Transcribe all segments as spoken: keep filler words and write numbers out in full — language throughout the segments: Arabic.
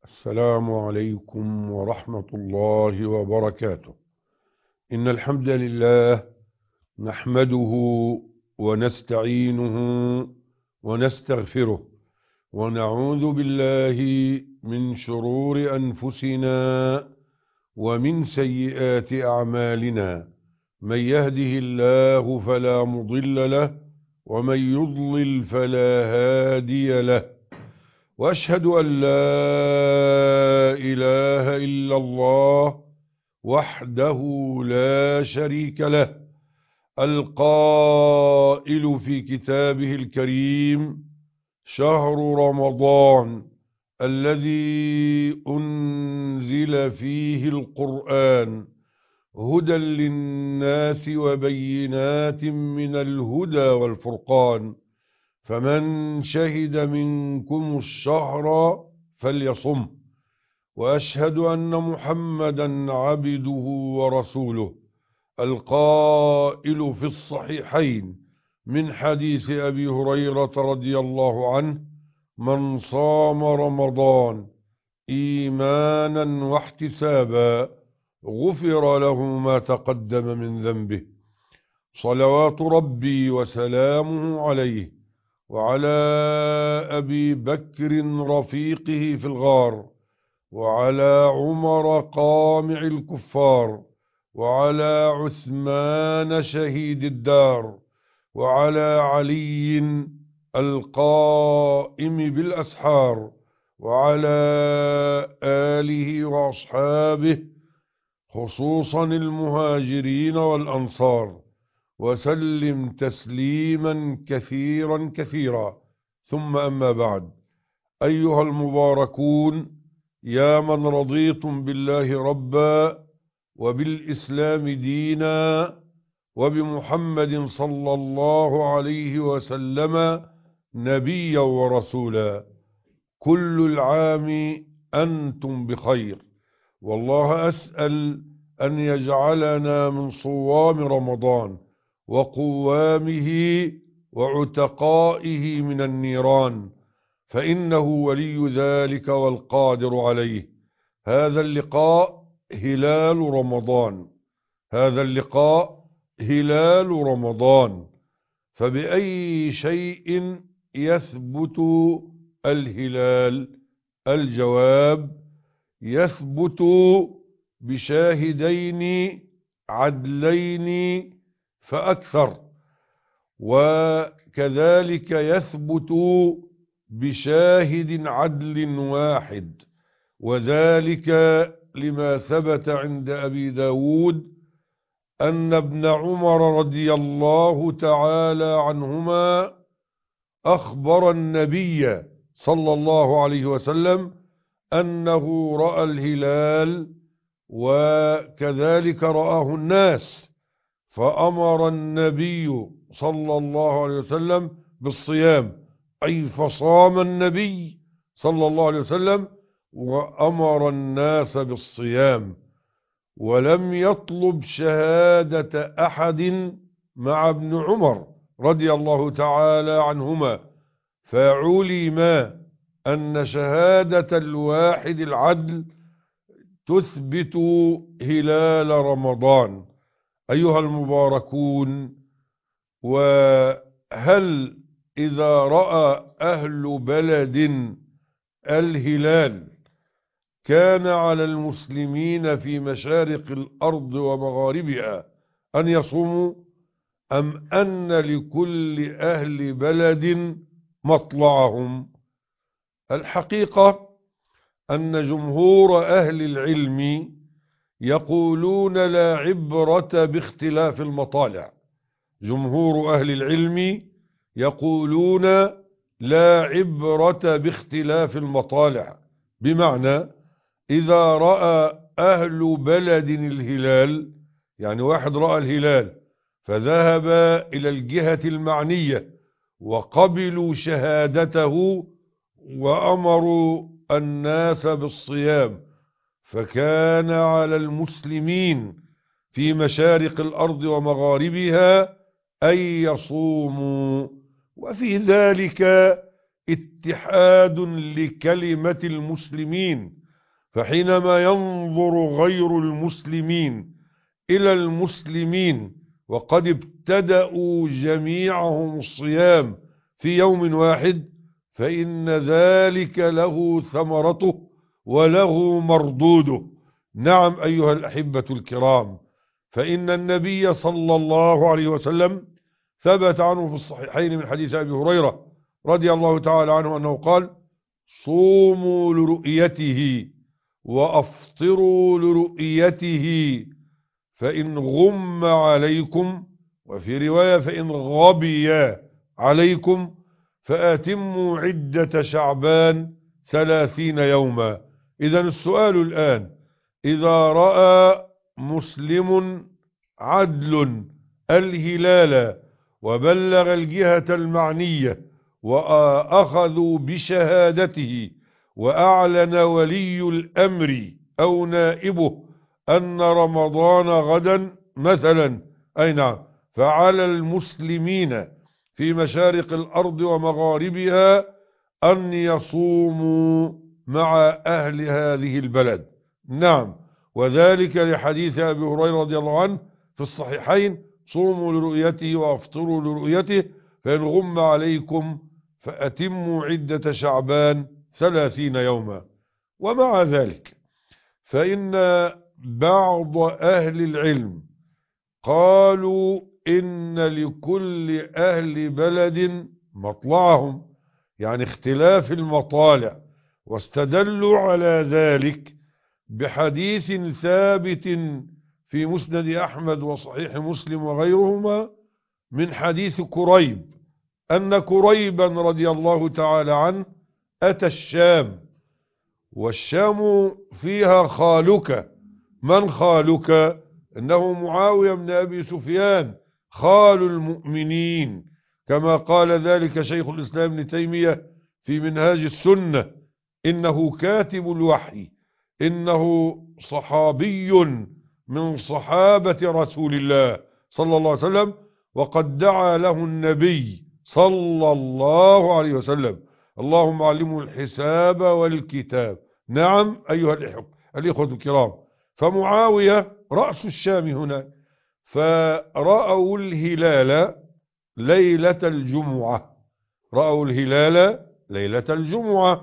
السلام عليكم ورحمة الله وبركاته. إن الحمد لله نحمده ونستعينه ونستغفره ونعوذ بالله من شرور أنفسنا ومن سيئات أعمالنا. من يهده الله فلا مضل له ومن يضلل فلا هادي له، وأشهد أن لا إله إلا الله وحده لا شريك له، القائل في كتابه الكريم: شهر رمضان الذي أنزل فيه القرآن هدى للناس وبينات من الهدى والفرقان، فمن شهد منكم الشهر فليصم. وأشهد أن محمدا عبده ورسوله، القائل في الصحيحين من حديث أبي هريرة رضي الله عنه: من صام رمضان إيمانا واحتسابا غفر له ما تقدم من ذنبه. صلوات ربي وسلامه عليه وعلى أبي بكر رفيقه في الغار، وعلى عمر قامع الكفار، وعلى عثمان شهيد الدار، وعلى علي القائم بالأسحار، وعلى آله وأصحابه خصوصا المهاجرين والأنصار، وسلم تسليما كثيرا كثيرا. ثم أما بعد، أيها المباركون، يا من رضيتم بالله ربا وبالإسلام دينا وبمحمد صلى الله عليه وسلم نبيا ورسولا، كل العام أنتم بخير، والله أسأل أن يجعلنا من صوام رمضان وقوامه وعتقائه من النيران، فإنه ولي ذلك والقادر عليه. هذا اللقاء هلال رمضان، هذا اللقاء هلال رمضان. فبأي شيء يثبت الهلال؟ الجواب: يثبت بشاهدين عدلين فأكثر، وكذلك يثبت بشاهد عدل واحد، وذلك لما ثبت عند أبي داود أن ابن عمر رضي الله تعالى عنهما أخبر النبي صلى الله عليه وسلم أنه رأى الهلال، وكذلك رآه الناس، فأمر النبي صلى الله عليه وسلم بالصيام، أي فصام النبي صلى الله عليه وسلم وأمر الناس بالصيام، ولم يطلب شهادة أحد مع ابن عمر رضي الله تعالى عنهما، فعلم أن شهادة الواحد العدل تثبت هلال رمضان. أيها المباركون، وهل إذا رأى أهل بلد الهلال كان على المسلمين في مشارق الأرض ومغاربها أن يصوموا، أم أن لكل أهل بلد مطلعهم؟ الحقيقة أن جمهور أهل العلم يقولون لا عبرة باختلاف المطالع. جمهور أهل العلم يقولون لا عبرة باختلاف المطالع، بمعنى إذا رأى أهل بلد الهلال، يعني واحد رأى الهلال فذهب إلى الجهة المعنية وقبلوا شهادته وأمروا الناس بالصيام، فكان على المسلمين في مشارق الأرض ومغاربها أن يصوموا. وفي ذلك اتحاد لكلمة المسلمين، فحينما ينظر غير المسلمين إلى المسلمين وقد ابتدأوا جميعهم الصيام في يوم واحد فإن ذلك له ثمرته وله مردوده. نعم أيها الأحبة الكرام، فإن النبي صلى الله عليه وسلم ثبت عنه في الصحيحين من حديث أبي هريرة رضي الله تعالى عنه أنه قال: صوموا لرؤيته وأفطروا لرؤيته، فإن غم عليكم، وفي رواية فإن غبي عليكم، فأتموا عدة شعبان ثلاثين يوما. إذن السؤال الآن: إذا رأى مسلم عدل الهلال وبلغ الجهة المعنية وأخذوا بشهادته وأعلن ولي الأمر أو نائبه أن رمضان غدا مثلا، أي نعم، فعلى المسلمين في مشارق الأرض ومغاربها أن يصوموا مع أهل هذه البلد. نعم، وذلك لحديث أبي هريرة رضي الله عنه في الصحيحين: صوموا لرؤيته وافطروا لرؤيته، فإن غم عليكم فأتموا عدة شعبان ثلاثين يوما. ومع ذلك فإن بعض أهل العلم قالوا إن لكل أهل بلد مطلعهم، يعني اختلاف المطالع، واستدلوا على ذلك بحديث ثابت في مسند أحمد وصحيح مسلم وغيرهما من حديث كريب، أن كريبا رضي الله تعالى عنه أتى الشام، والشام فيها خالك. من خالك؟ إنه معاوية بن أبي سفيان خال المؤمنين، كما قال ذلك شيخ الإسلام ابن تيمية في منهاج السنة: إنه كاتب الوحي، إنه صحابي من صحابة رسول الله صلى الله عليه وسلم، وقد دعا له النبي صلى الله عليه وسلم: اللهم علمه الحساب والكتاب. نعم أيها الإخوة الكرام، فمعاوية رأس الشام هنا، فرأوا الهلال ليلة الجمعة، رأوا الهلال ليلة الجمعة،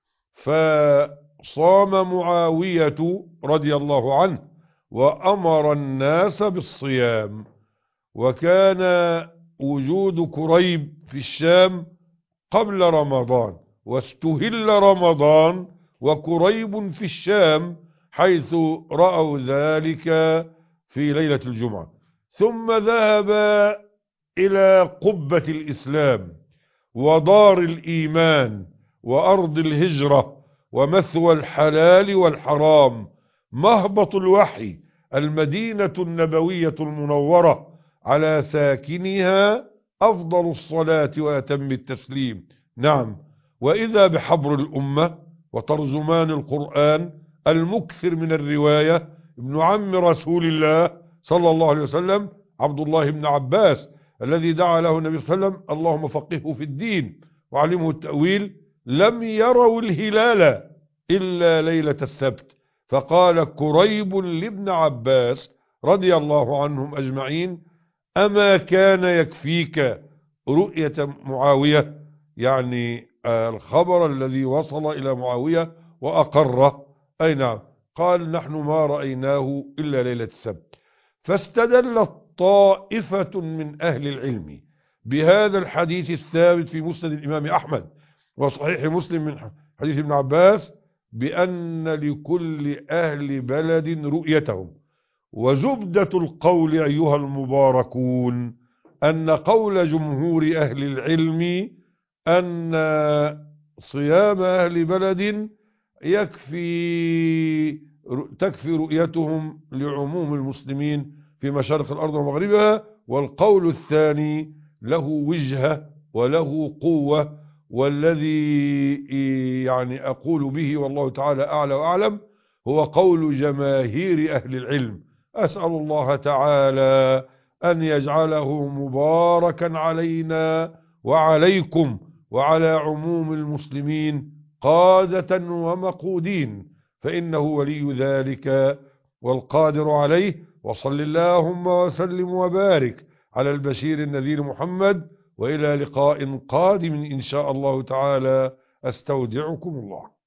فصام معاوية رضي الله عنه وأمر الناس بالصيام. وكان وجود كريب في الشام قبل رمضان، واستهل رمضان وكريب في الشام، حيث رأوا ذلك في ليلة الجمعة. ثم ذهب إلى قبة الإسلام ودار الإيمان وأرض الهجرة ومثوى الحلال والحرام، مهبط الوحي، المدينة النبوية المنورة، على ساكنها أفضل الصلاة وأتم التسليم. نعم، وإذا بحبر الأمة وترجمان القرآن المكثر من الرواية ابن عم رسول الله صلى الله عليه وسلم عبد الله بن عباس، الذي دعا له النبي صلى الله عليه وسلم: اللهم فقهه في الدين وعلمه التأويل. لم يروا الهلال إلا ليلة السبت، فقال كريب لابن عباس رضي الله عنهم أجمعين: أما كان يكفيك رؤية معاوية؟ يعني الخبر الذي وصل إلى معاوية وأقره. أي نعم. قال: نحن ما رأيناه إلا ليلة السبت. فاستدلت طائفة من أهل العلم بهذا الحديث الثابت في مسند الإمام أحمد وصحيح مسلم من حديث ابن عباس بأن لكل أهل بلد رؤيتهم. وزبدة القول أيها المباركون أن قول جمهور أهل العلم أن صيام أهل بلد يكفي تكفي رؤيتهم لعموم المسلمين في مشارق الأرض ومغربها. والقول الثاني له وجهة وله قوة، والذي يعني أقول به والله تعالى أعلى وأعلم هو قول جماهير أهل العلم. أسأل الله تعالى أن يجعله مباركا علينا وعليكم، وعلى عموم المسلمين قادة ومقودين، فإنه ولي ذلك والقادر عليه. وصل اللهم وسلم وبارك على البشير النذير محمد، وإلى لقاء قادم إن شاء الله تعالى. أستودعكم الله.